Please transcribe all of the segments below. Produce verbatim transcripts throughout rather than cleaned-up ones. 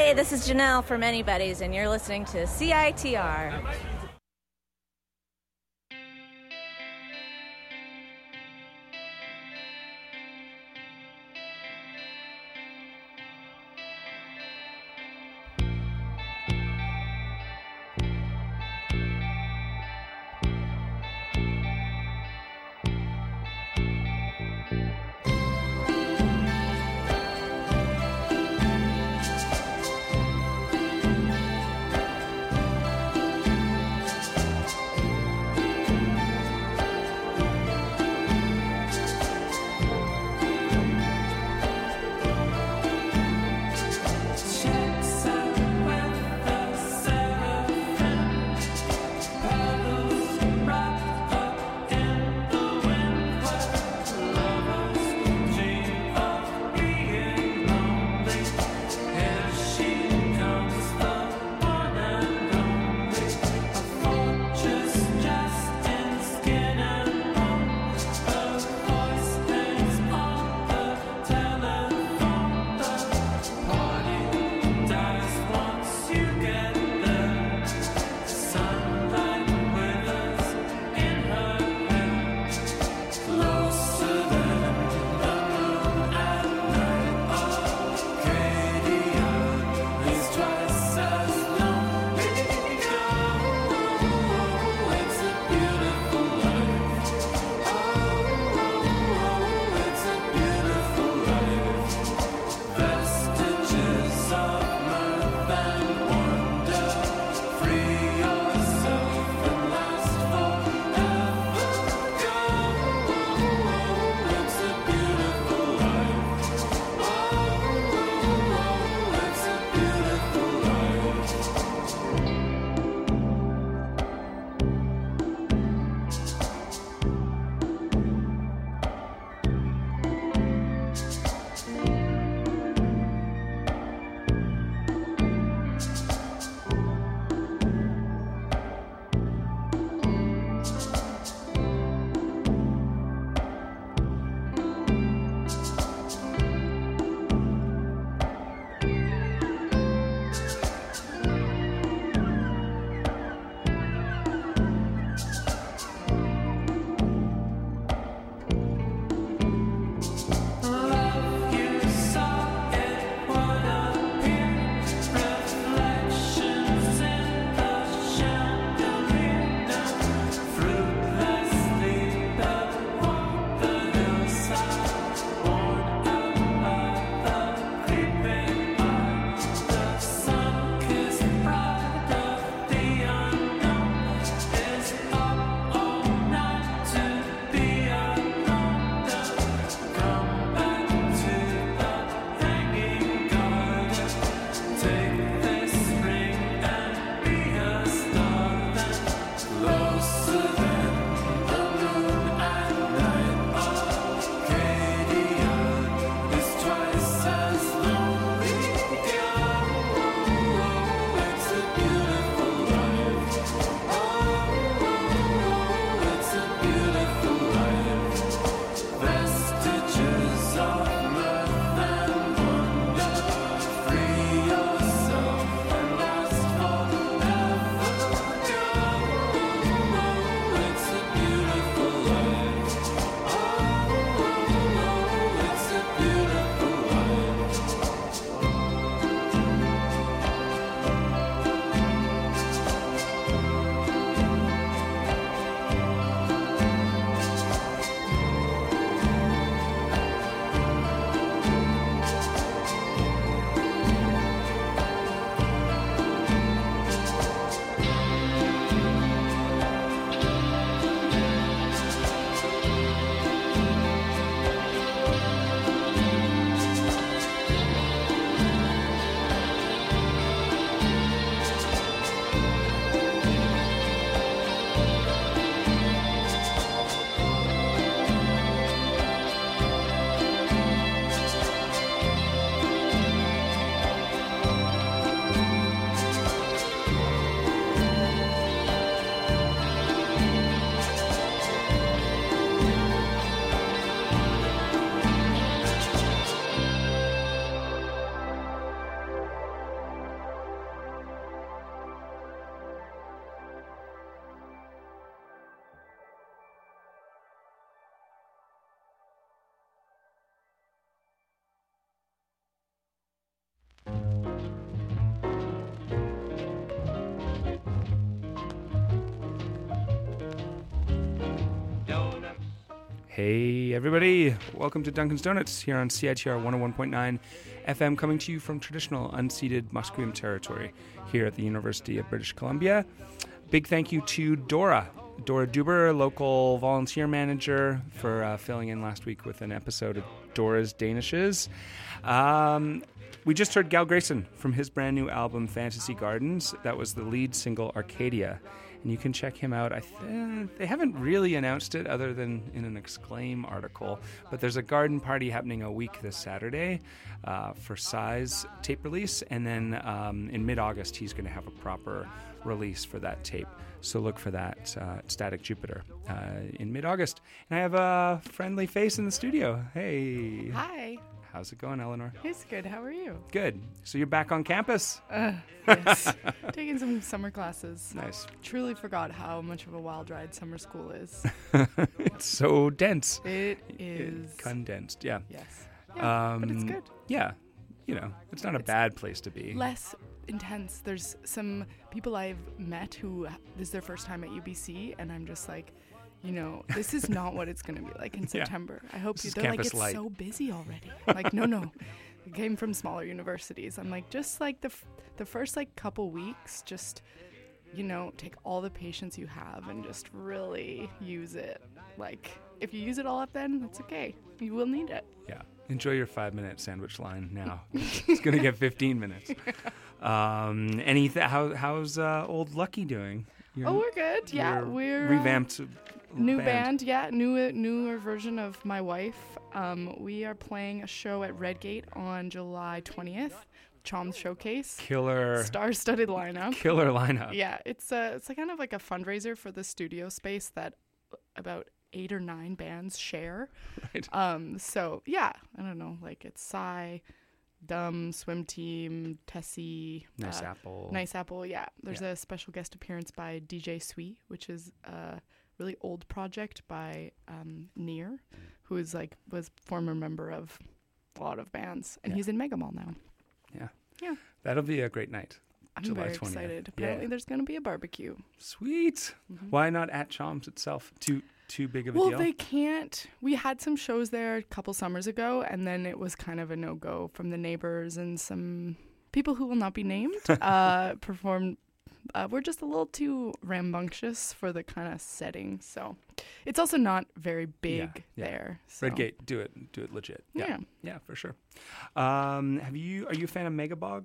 Hey, this is Janelle from Anybody's, and you're listening to C I T R. Hey everybody, welcome to Duncan's Donuts here on C I T R one oh one point nine F M, coming to you from traditional unceded Musqueam territory here at the University of British Columbia. Big thank you to Dora, Dora Duber, local volunteer manager, for uh, filling in last week with an episode of Dora's Danishes. Um, we just heard Gal Grayson from his brand new album Fantasy Gardens. That was the lead single Arcadia. And you can check him out. I th- they haven't really announced it other than in an Exclaim article, but there's a garden party happening a week this Saturday uh, for Size tape release, and then um, in mid-August he's going to have a proper release for that tape. So look for that uh, at Static Jupiter uh, in mid-August. And I have a friendly face in the studio. Hey. Hi. How's it going, Eleanor? It's good. How are you? Good. So you're back on campus? Uh, yes. Taking some summer classes. Nice. Truly forgot how much of a wild ride summer school is. It's so dense. It is. It condensed, yeah. Yes. Yeah, um, but it's good. Yeah. You know, it's not a It's bad place to be. Less intense. There's some people I've met who this is their first time at U B C, and I'm just like, you know, this is not what it's going to be like in Yeah. September. I hope This you. is They're like, campus it's light. so busy already. I'm like, no, no. I came from smaller universities. I'm like, just like the f- the first like couple weeks, just, you know, take all the patience you have and just really use it. Like, if you use it all up, then it's okay. You will need it. Yeah. Enjoy your five-minute sandwich line now. It's going to get fifteen minutes. Um, any th- how, how's uh, old Lucky doing? Your- Oh, we're good. Yeah, your we're uh, revamped new band. Yeah, new newer version of My Wife. Um, we are playing a show at Redgate on July twentieth. Chom's Showcase. Killer, Star-studded lineup. killer lineup. Yeah, it's a it's like kind of like a fundraiser for the studio space that about eight or nine bands share. Right. Um, so yeah, I don't know, like it's Psy, Dumb, Swim Team, Tessie, Nice uh, Apple. Nice Apple. Yeah, there's Yeah. a special guest appearance by D J Sweet, which is a really old project by um, Near, who is like was former member of a lot of bands, and Yeah. he's in Megamall now. Yeah. Yeah. That'll be a great night. I'm July very twentieth. excited. Yeah. Apparently, there's going to be a barbecue. Sweet. Mhm. Why not at Chom's itself? Too too big of a Well, deal? they can't. We had some shows there a couple summers ago, and then it was kind of a no-go from the neighbors and some people who will not be named. uh, performed. Uh, we're just a little too rambunctious for the kind of setting, so it's also not very big yeah. there. So. Redgate, do it. Do it legit. Yeah. Yeah. Yeah, for sure. Um, have you? Are you a fan of Megabog?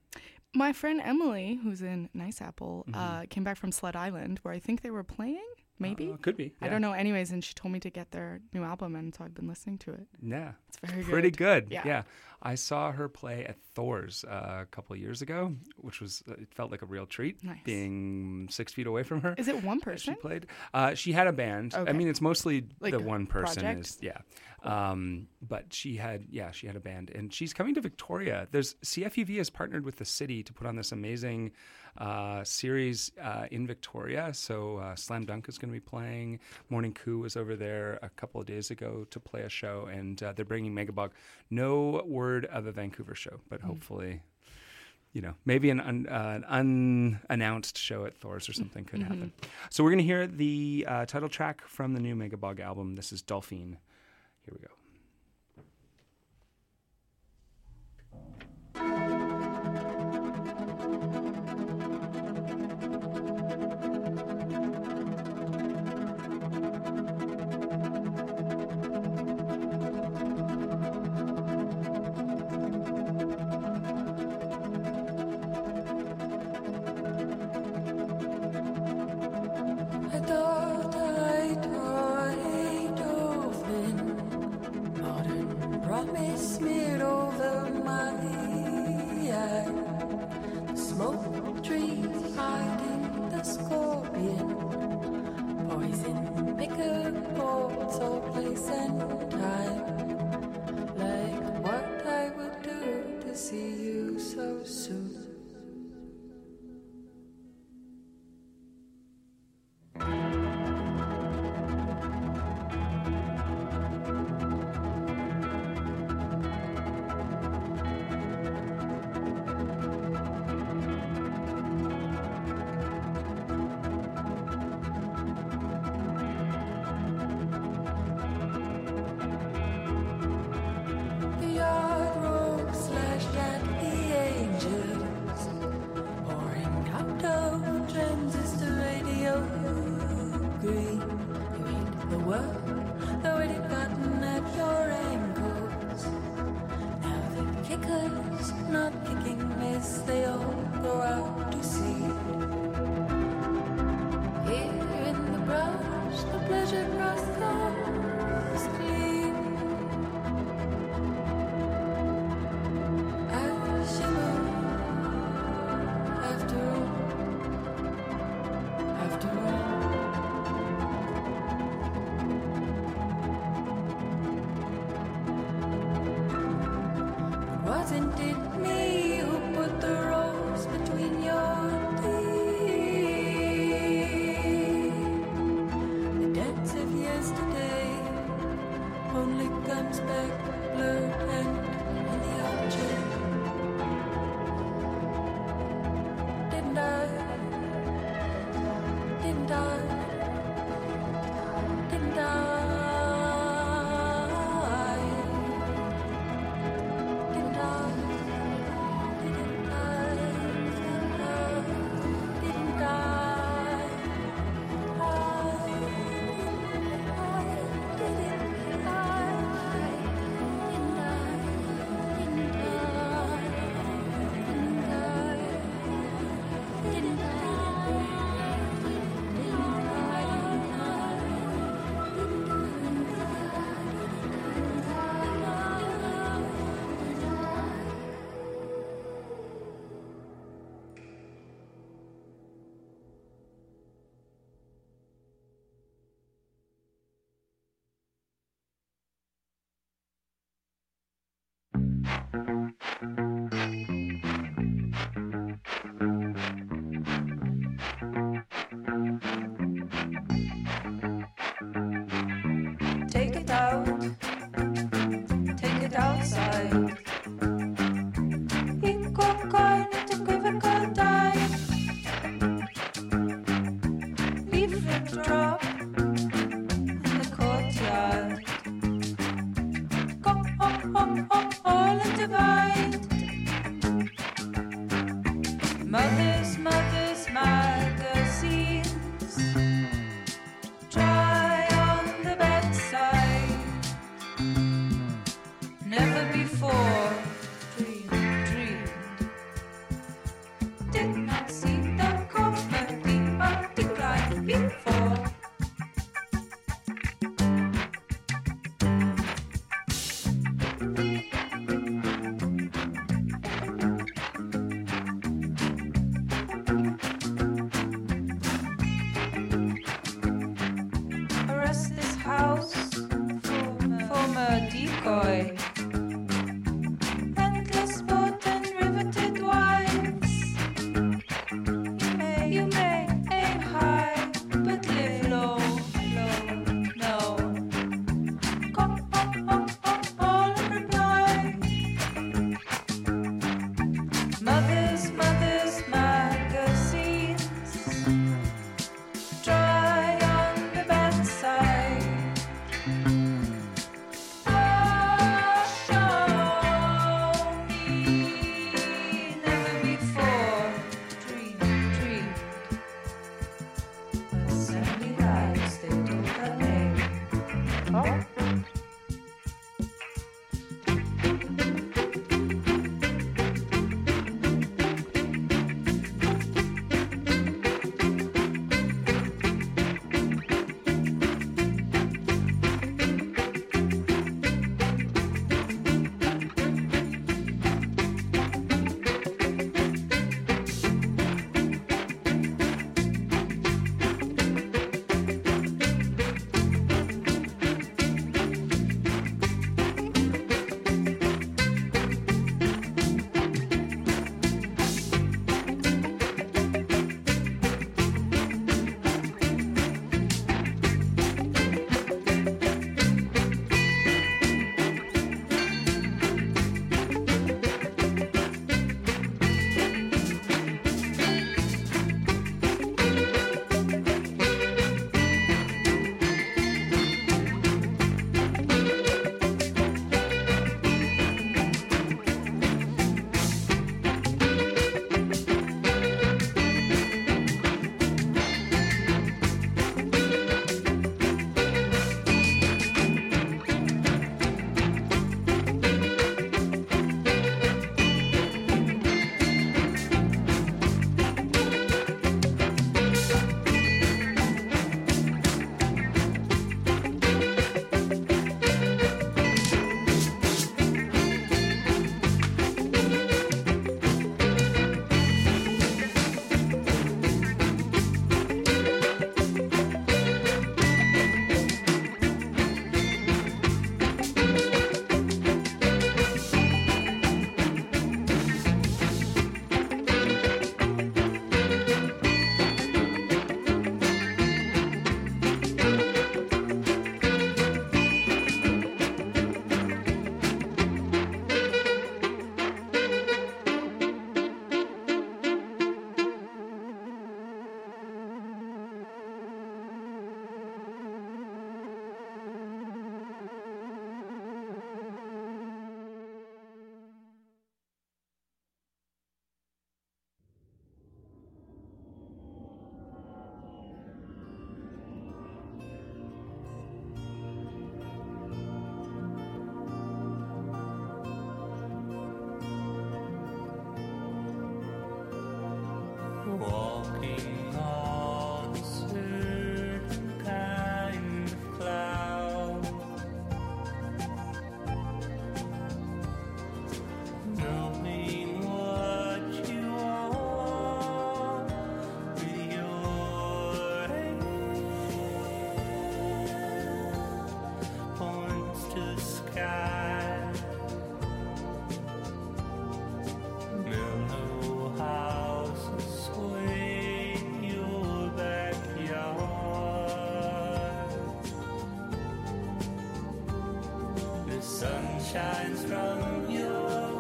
My friend Emily, who's in Nice Apple, Mhm. uh, came back from Sled Island, where I think they were playing. Maybe. Uh, could be. I yeah. don't know. Anyways, and she told me to get their new album, and so I've been listening to it. Yeah. It's very Pretty good. good. Yeah. I saw her play at Thor's uh, a couple of years ago, which was, uh, it felt like a real treat, Nice. being six feet away from her. Is it one as person? She played. Uh, she had a band. I Okay. mean, it's mostly Like the a one person project? is, yeah. Um, but she had, yeah, she had a band, and she's coming to Victoria. There's C F U V has partnered with the city to put on this amazing uh, series uh, in Victoria. So uh, Slam Dunk is going to be playing. Morning Coup was over there a couple of days ago to play a show, and uh, they're bringing Megabog. No word of a Vancouver show, but Mm. hopefully. You know, maybe an, un, uh, an unannounced show at Thor's or something could happen. So we're going to hear the uh, title track from the new Megabog album. This is Dolphine. Here we go. I thought I thought a dolphin, modern promise smeared over my eye. The smoke trees hiding the scorpion, poison picker ports all place and time. Like what I would do to see you so soon. it me who put the rose between your teeth? The dance of yesterday only comes back blurred and in the object. Didn't I? Didn't I? Didn't I? Didn't I? Didn't I? Didn't I? Take it out, take it outside. Ich komm keine zum Gewerkatei. Leaflet drop in the courtyard. Go home, home, home, all and divide. Mothers, mothers, magazines. Try on the bedside. Never before dreamed, dreamed. Did not see the comedy of decline before. walking on a certain kind of cloud, knowing what you want with your hand points to the sky. Mellow houses sway in your backyard. The sun shines from your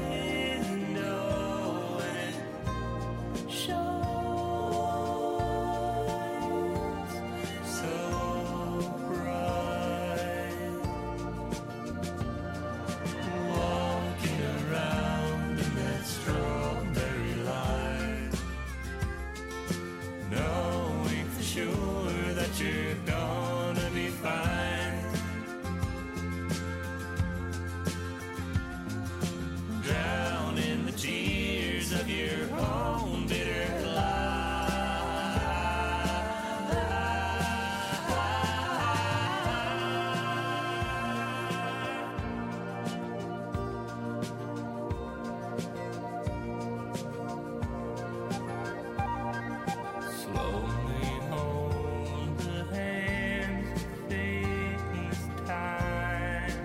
window and it shines so bright. Walking around in that strawberry light, knowing for sure that you're gonna be fine. Drown in the tears of your own bitter life. Slowly hold the hands that face time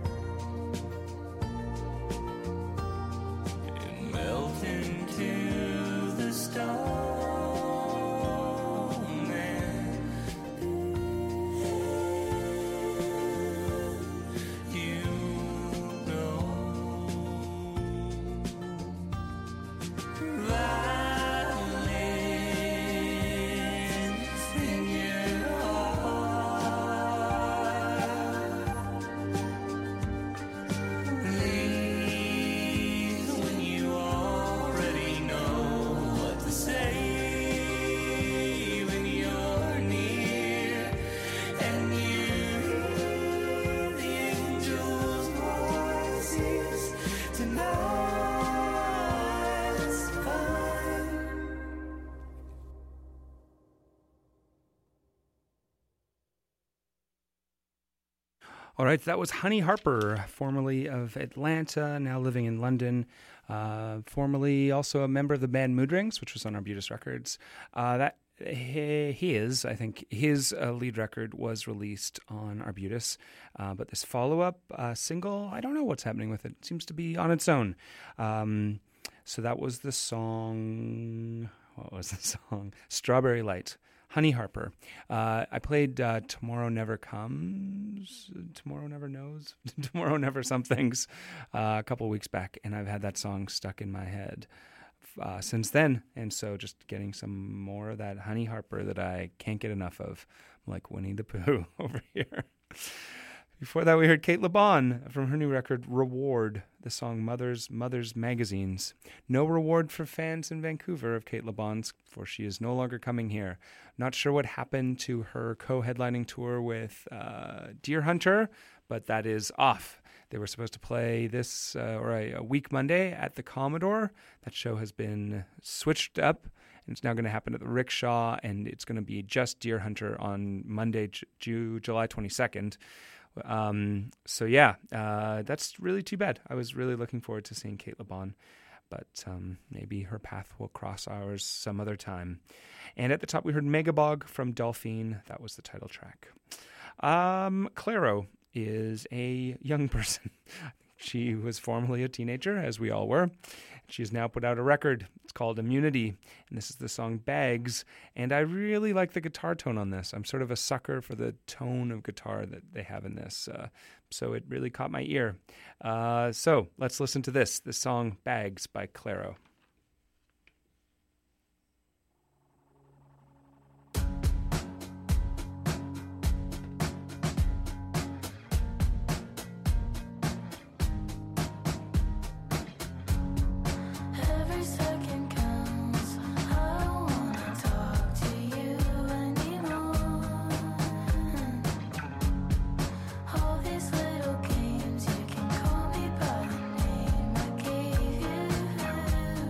and melt into the stone, and you know violins in your heart leave when you already know what to say, when you're near and you hear the angels' voices. Tonight's fine. All right, that was Honey Harper, formerly of Atlanta, now living in London. Uh, formerly also a member of the band Mood Rings, which was on Arbutus Records. Uh, that his, I think, his uh, lead record was released on Arbutus, uh, but this follow-up uh, single, I don't know what's happening with it. It seems to be on its own. Um, so that was the song. What was the song? Strawberry Light. Honey Harper. Uh, I played uh, Tomorrow Never Comes, Tomorrow Never Knows, Tomorrow Never Somethings uh, a couple weeks back, and I've had that song stuck in my head uh, since then. And so just getting some more of that Honey Harper that I can't get enough of. I'm like Winnie the Pooh over here. Before that, we heard Kate LeBon from her new record, Reward, the song Mothers, Mothers Magazines. No reward for fans in Vancouver of Kate LeBon's, for she is no longer coming here. Not sure what happened to her co-headlining tour with uh, Deer Hunter, but that is off. They were supposed to play this, uh, or a, a week Monday at the Commodore. That show has been switched up, and it's now going to happen at the Rickshaw, and it's going to be just Deer Hunter on Monday, J- J- July twenty-second. Um, so yeah, uh, that's really too bad. I was really looking forward to seeing Kate LeBon, but um, maybe her path will cross ours some other time. And at the top, we heard Megabog from Delphine. That was the title track. Um, Clairo is a young person. She was formerly a teenager, as we all were. She's now put out a record. It's called Immunity, and this is the song Bags. And I really like the guitar tone on this. I'm sort of a sucker for the tone of guitar that they have in this, uh, so it really caught my ear. Uh, so let's listen to this, the song Bags by Clairo. Every second counts. I don't wanna talk to you anymore. All these little games, you can call me by the name I gave you.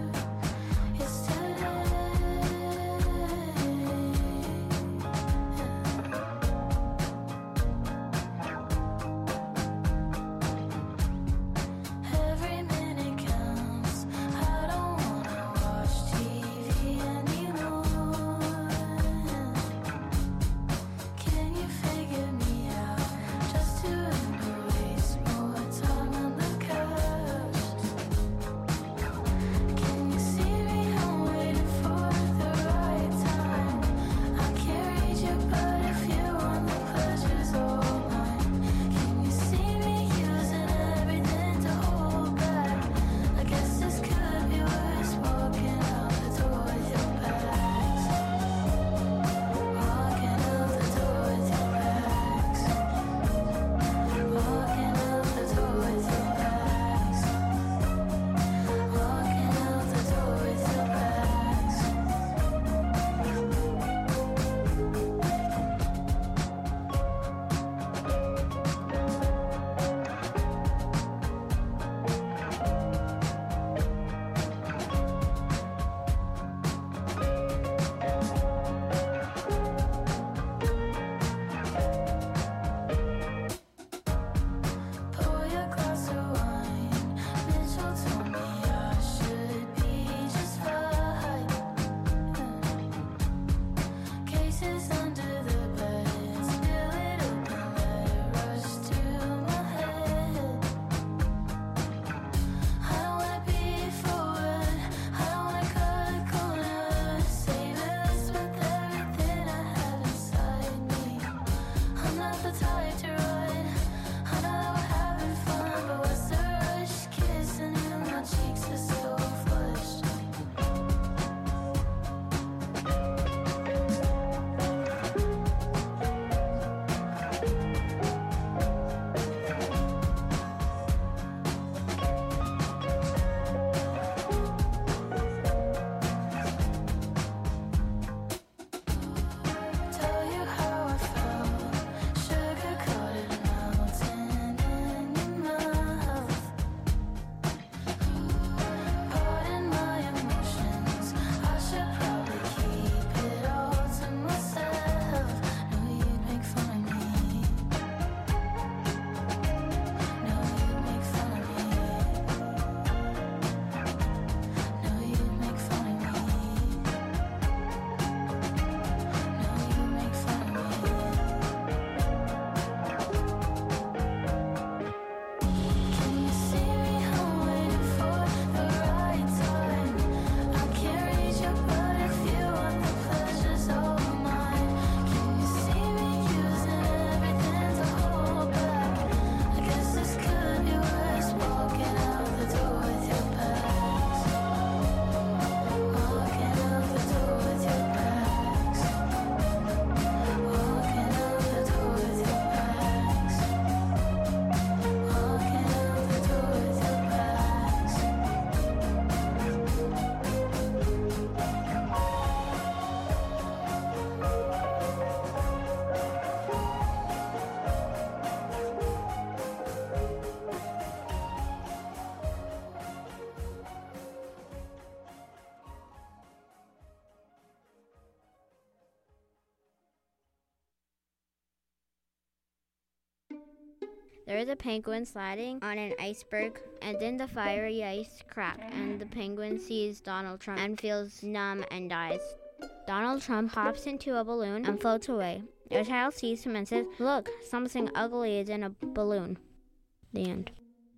There is a penguin sliding on an iceberg, and then the fiery ice cracks, and the penguin sees Donald Trump and feels numb and dies. Donald Trump hops into a balloon and floats away. A child sees him and says, "Look, something ugly is in a balloon." The end.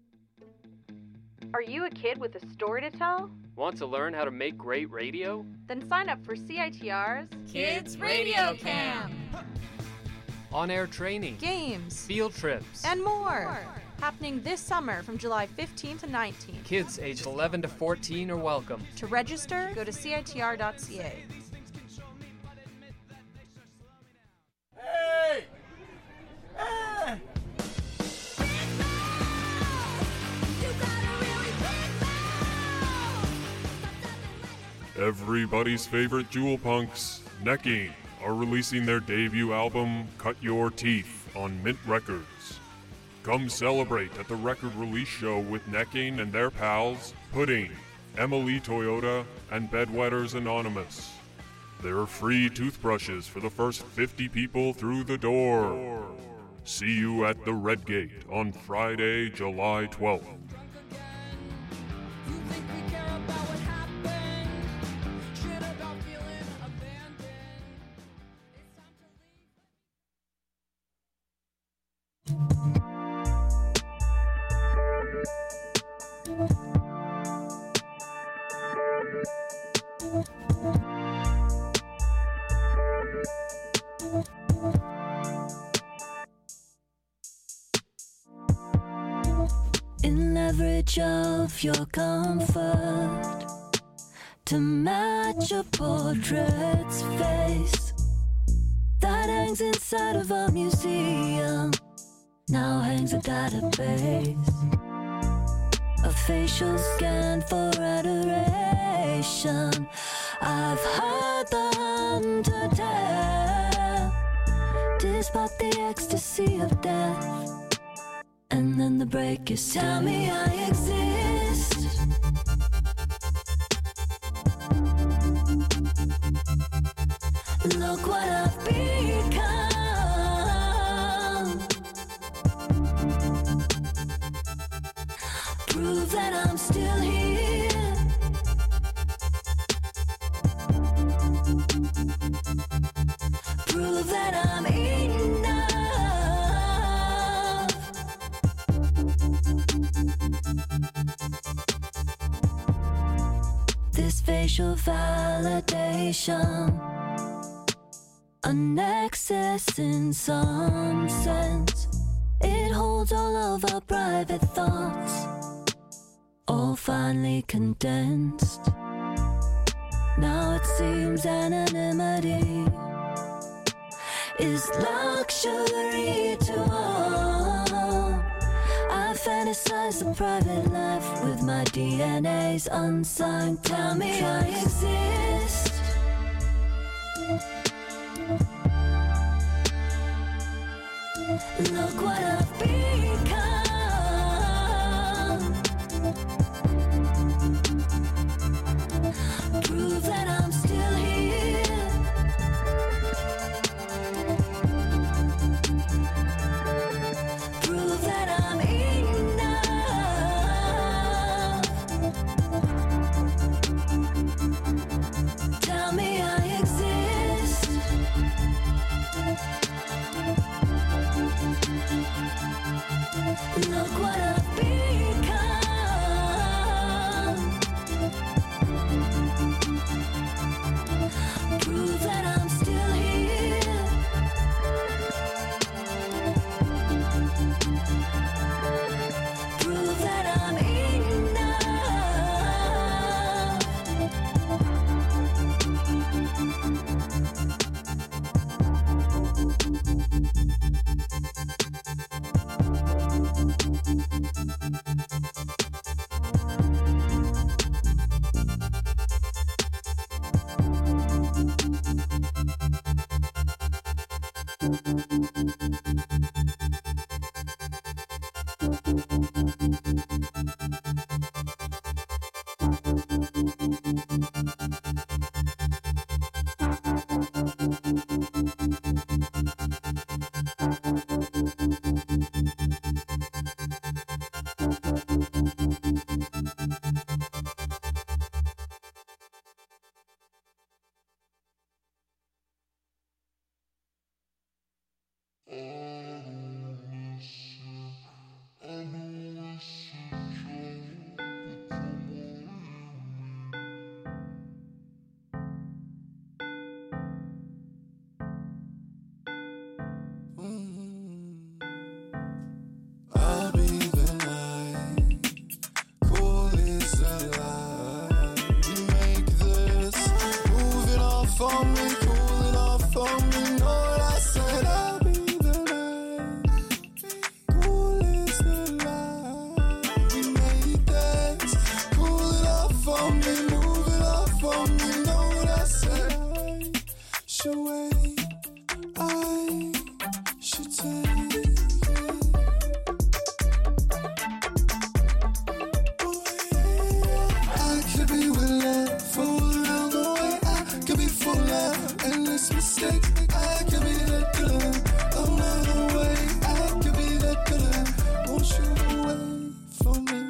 Are you a kid with a story to tell? Want to learn how to make great radio? Then sign up for C I T R's Kids Radio Camp. On-air training, games, field trips, and more. Happening this summer from July fifteenth to nineteenth. Kids aged eleven to fourteen are welcome. To register, go to C I T R dot C A. Hey! Hey! Everybody's favorite Jewel Punks, Necking, are releasing their debut album, Cut Your Teeth, on Mint Records. Come celebrate at the record release show with Necking and their pals, Pudding, Emily Toyota, and Bedwetters Anonymous. There are free toothbrushes for the first fifty people through the door. See you at the Red Gate on Friday, July twelfth. In leverage of your comfort to match your portrait's face that hangs inside of a museum. Now hangs a database, a facial scan for adoration. I've heard the hunter tell, despite the ecstasy of death. And then the break is, tell me I exist. Look what I've become. Prove that I'm still here. Prove that I'm enough. This facial validation, a nexus in some sense. It holds all of our private thoughts, all finely condensed. Now it seems anonymity is luxury to all. I fantasize a private life with my D N A's unsigned. Tell me I exist. Look what I've become. Prove that I'm still here. Prove that I'm enough. Tell me I exist. mistakes. I can be that good. I'm not away. I can be that good. Won't you away from me?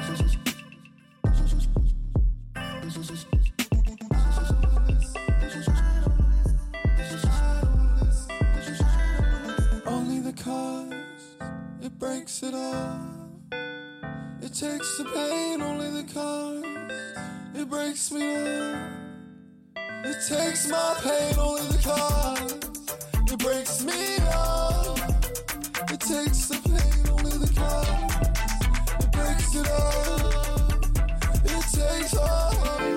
Only the cause, it breaks it all. It takes the pain, only the cause, it breaks me all. It takes my pain, only the cause, it breaks me all. It takes the pain, only the cause, it breaks it all. It takes all.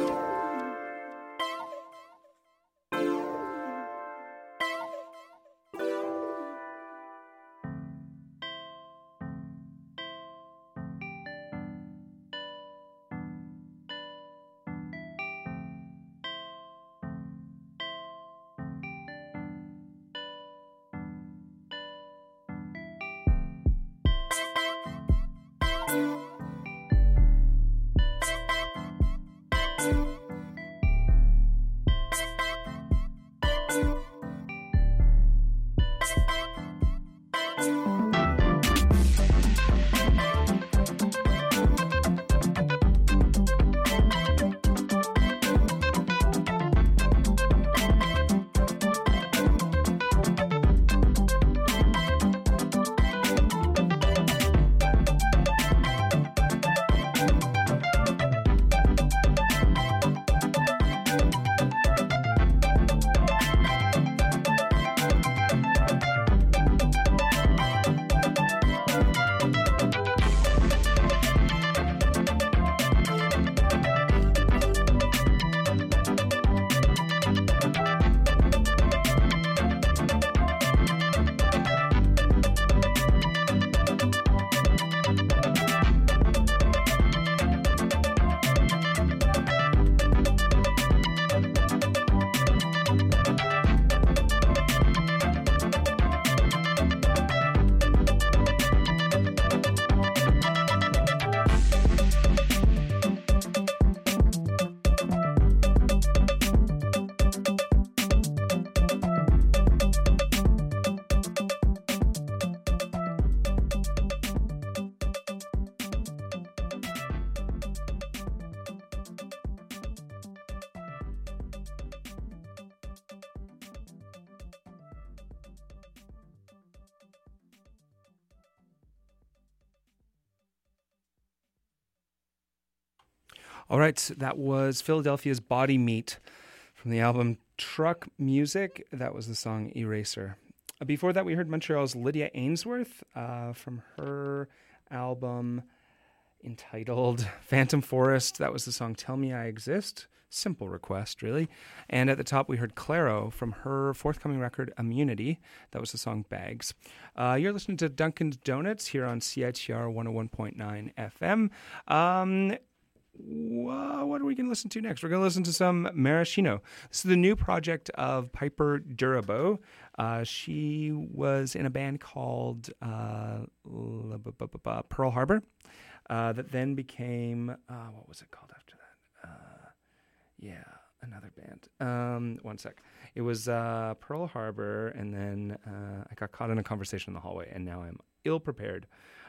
All right, that was Philadelphia's Body Meat from the album Truck Music. That was the song Eraser. Uh, before that, we heard Montreal's Lydia Ainsworth uh, from her album entitled Phantom Forest. That was the song Tell Me I Exist. Simple request, really. And at the top, we heard Clairo from her forthcoming record, Immunity. That was the song Bags. Uh, you're listening to Dunkin's Donuts here on C I T R one oh one point nine F M. Um... Well, what are we going to listen to next? We're going to listen to some Maraschino. This is the new project of Piper Durabo. Uh, she was in a band called uh, Pearl Harbor uh, that then became, uh, what was it called after that? Uh, yeah, another band. Um, one sec. It was uh, Pearl Harbor, and then uh, I got caught in a conversation in the hallway, and now I'm ill-prepared.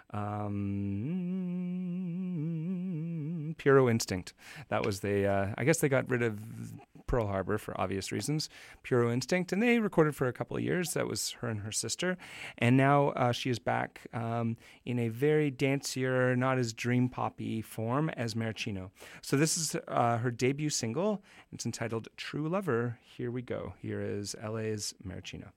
Um, Puro Instinct. That was the, uh, I guess they got rid of Pearl Harbor for obvious reasons. Puro Instinct. And they recorded for a couple of years. That was her and her sister. And now uh, she is back um, in a very dancier, not as dream poppy form as Maraschino. So this is uh, her debut single. It's entitled True Lover. Here we go. Here is L A's Maraschino.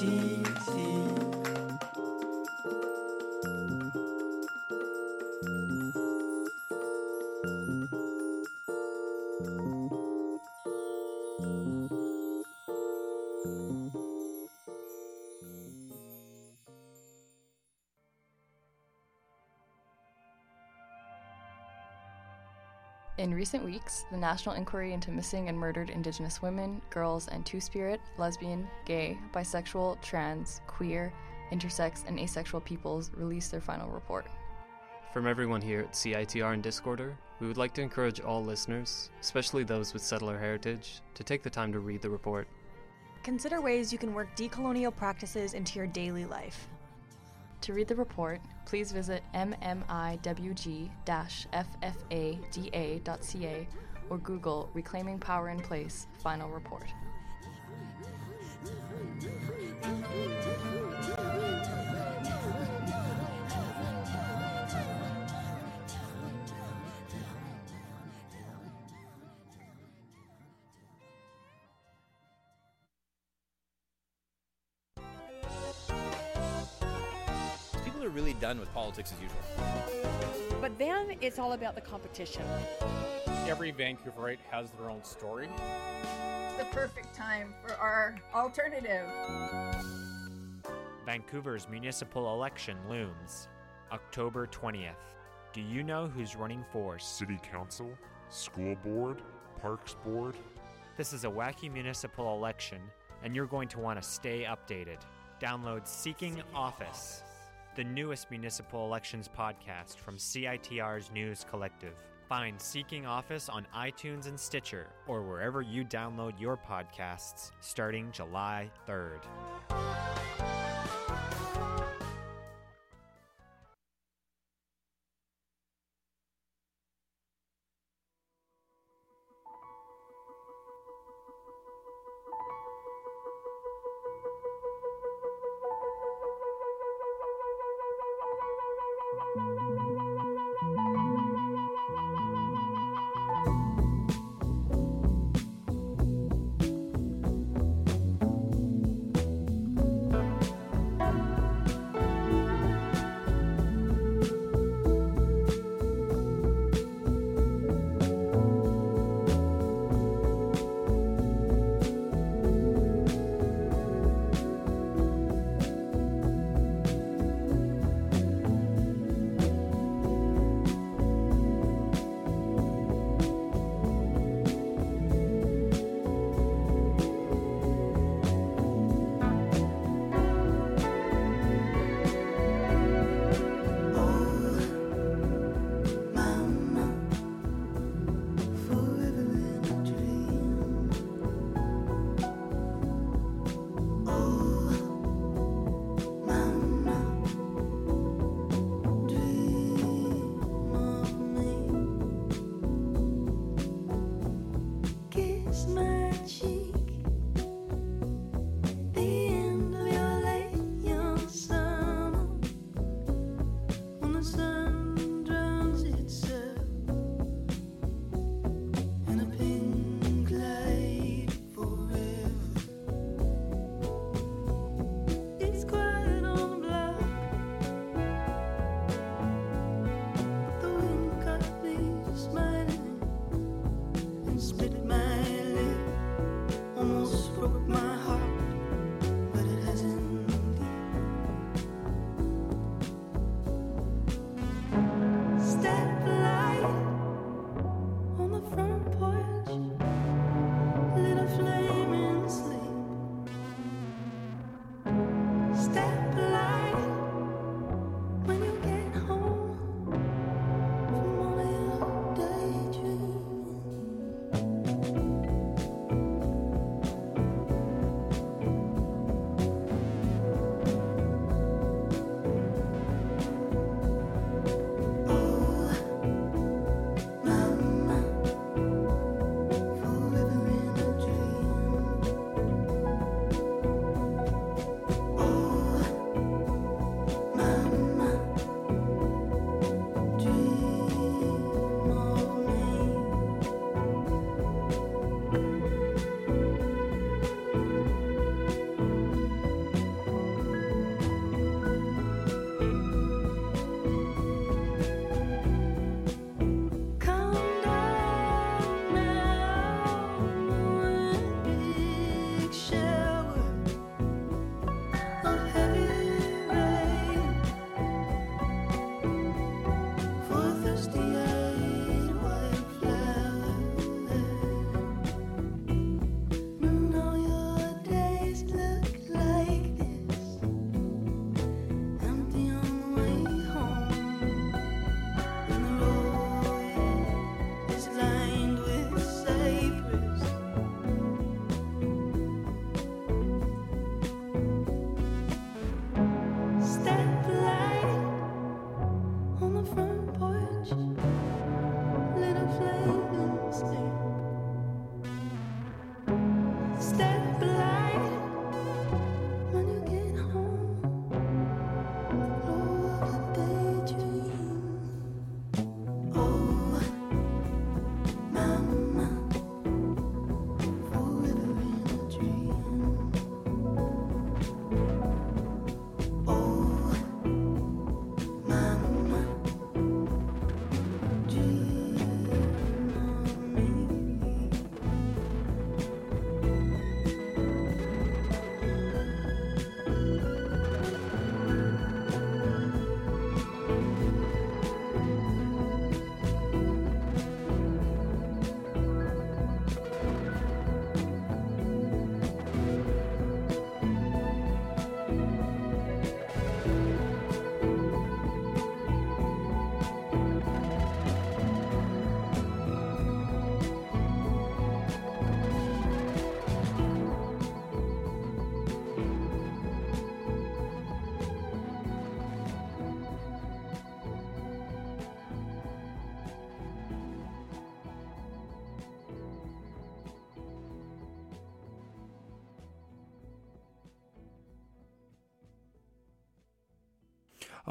city. In recent weeks, the National Inquiry into Missing and Murdered Indigenous Women, Girls, and Two-Spirit, lesbian, gay, bisexual, trans, queer, intersex, and asexual peoples released their final report. From everyone here at C I T R and Discorder, we would like to encourage all listeners, especially those with settler heritage, to take the time to read the report. Consider ways you can work decolonial practices into your daily life. To read the report, please visit m m i w g dash f f a d a dot c a or Google Reclaiming Power in Place Final Report. People are really done with politics as usual. But then it's all about the competition. Every Vancouverite has their own story. The perfect time for our alternative. Vancouver's municipal election looms, October twentieth. Do you know who's running for City Council, School Board, Parks Board? This is a wacky municipal election, and you're going to want to stay updated. Download Seeking Office, the newest municipal elections podcast from C I T R's News Collective. Find Seeking Office on iTunes and Stitcher, or wherever you download your podcasts, starting July third.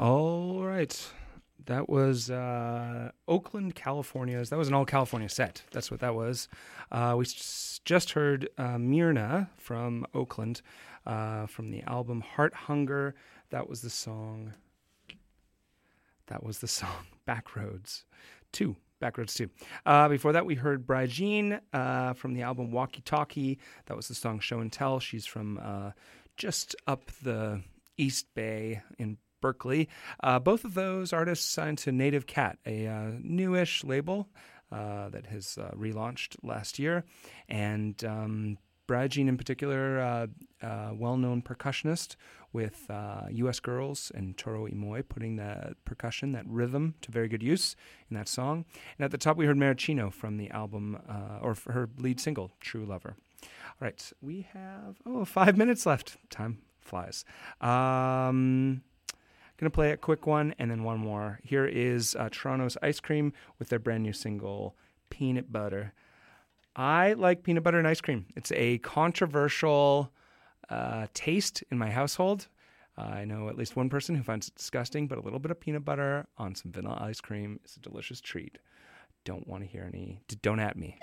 All right. That was uh, Oakland, California's. That was an all California set. That's what that was. Uh, we s- just heard uh, Myrna from Oakland uh, from the album Heart Hunger. That was the song. That was the song Backroads two. Backroads two. Uh, before that, we heard Brijean uh, from the album Walkie Talkie. That was the song Show and Tell. She's from uh, just up the East Bay in Berkeley. Uh, both of those artists signed to Native Cat, a uh, newish label uh, that has uh, relaunched last year. And um, Brijean in particular, uh, uh, well-known percussionist with uh, U S Girls and Toro y Moi, putting that percussion, that rhythm, to very good use in that song. And at the top, we heard Maricino from the album, uh, or her lead single, True Lover. All right, we have, oh, five minutes left. Time flies. Um... Going to play a quick one and then one more. Here is uh, Toronto's Ice Cream with their brand new single, Peanut Butter. I like peanut butter and ice cream. It's a controversial uh, taste in my household. Uh, I know at least one person who finds it disgusting, but a little bit of peanut butter on some vanilla ice cream is a delicious treat. Don't want to hear any. Don't at me.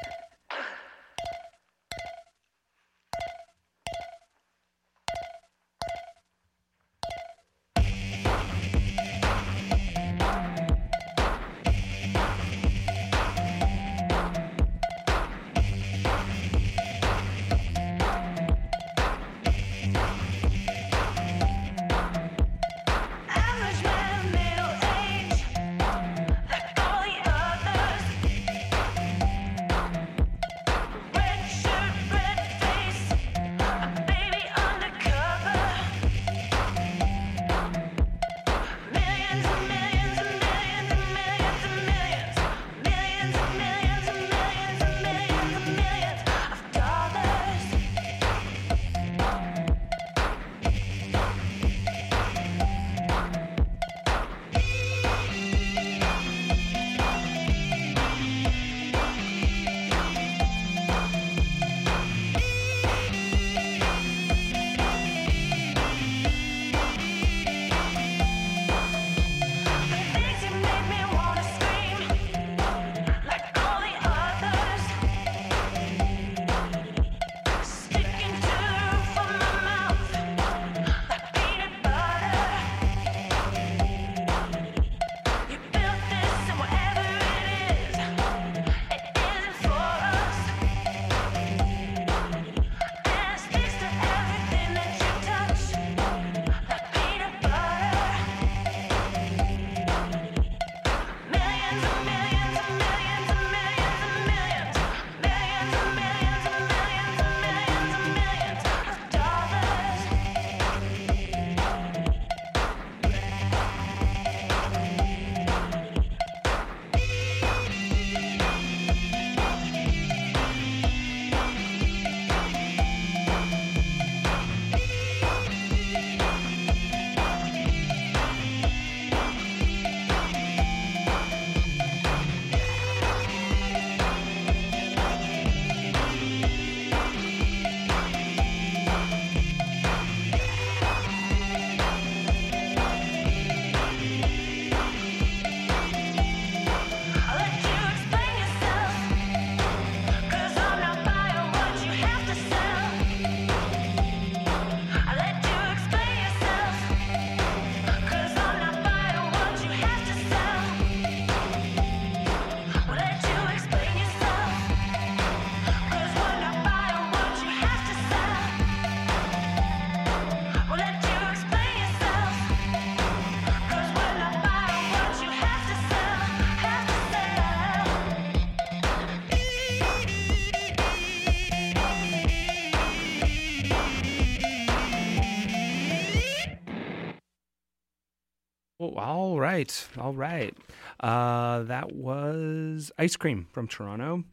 Oh, all right. All right. Uh, that was Ice Cream from Toronto.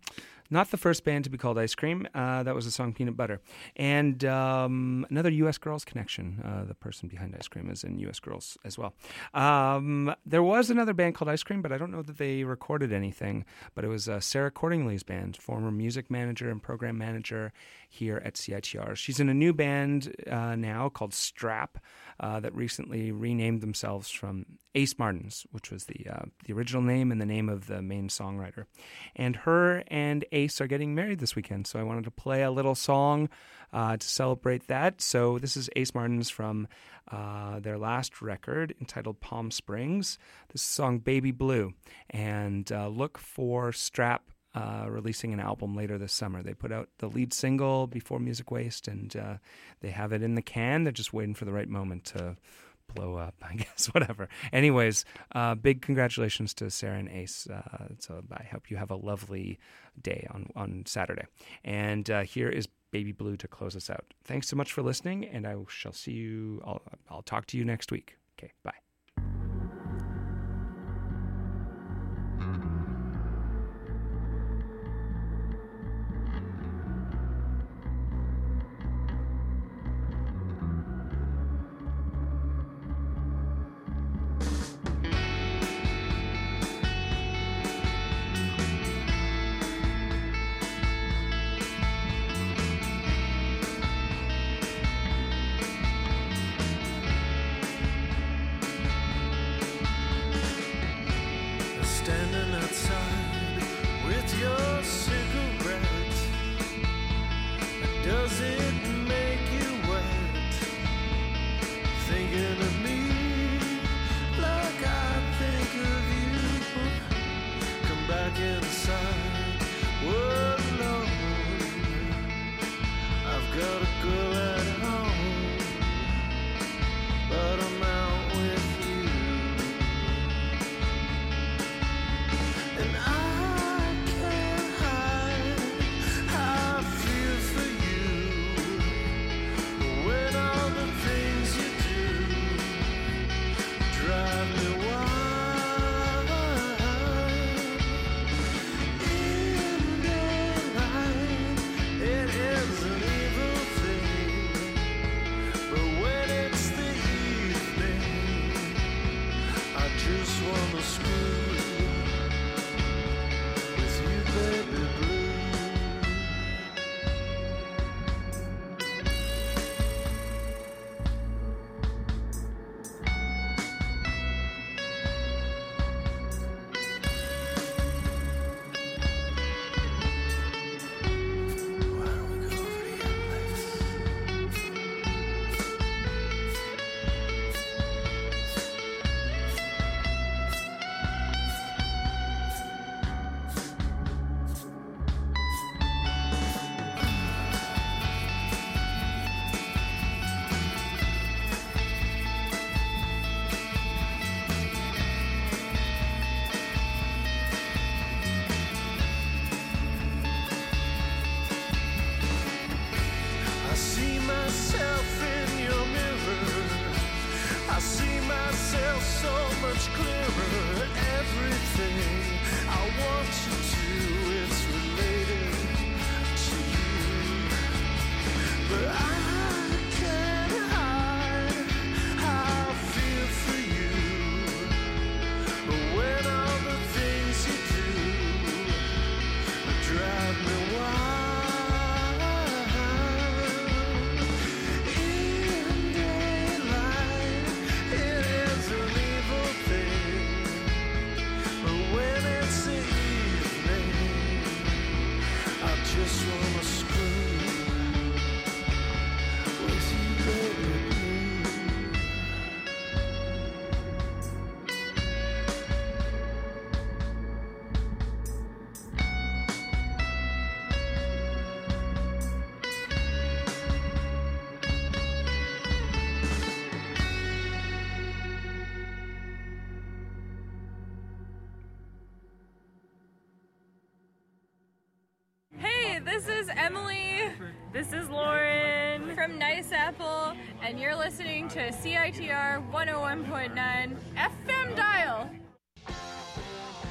Not the first band to be called Ice Cream. Uh, that was the song Peanut Butter. And um, another U S Girls connection. Uh, the person behind Ice Cream is in U S Girls as well. Um, there was another band called Ice Cream, but I don't know that they recorded anything. But it was uh, Sarah Cordingley's band, former music manager and program manager here at C I T R. She's in a new band uh, now called Strap uh, that recently renamed themselves from Ace Martins, which was the uh, the original name and the name of the main songwriter. And her and Ace are getting married this weekend, so I wanted to play a little song uh, to celebrate that. So this is Ace Martins from uh, their last record entitled Palm Springs. This is the song Baby Blue. And uh, look for Strap Uh, releasing an album later this summer. They put out the lead single before Music Waste, and uh, they have it in the can. They're just waiting for the right moment to blow up, I guess, whatever. Anyways, uh, big congratulations to Sarah and Ace. Uh, so I hope you have a lovely day on, on Saturday. And uh, here is Baby Blue to close us out. Thanks so much for listening, and I shall see you. I'll, I'll talk to you next week. Okay, bye. Standing outside with your cigarette, does it make you wet? Thinking of me like I think of you. Come back inside, we're alone. I've got a girl at home, but I'm out with you. And I can't hide how I feel for you. When all the things you do drive me wild. In daylight, it is an evil thing, but when it's the evening, I just wanna scream. Baby blue. Why don't we go over to your place? I see myself in your mirror. I see myself so much clearer. Everything I want you to, it's related to you. But I can't hide how I feel for you. But when all the things you do drive me wild. Just wanna scream with you, baby blue. Hey, this is Emily. This is Lauren from Nice Apple, and you're listening to C I T R one oh one point nine F M dial.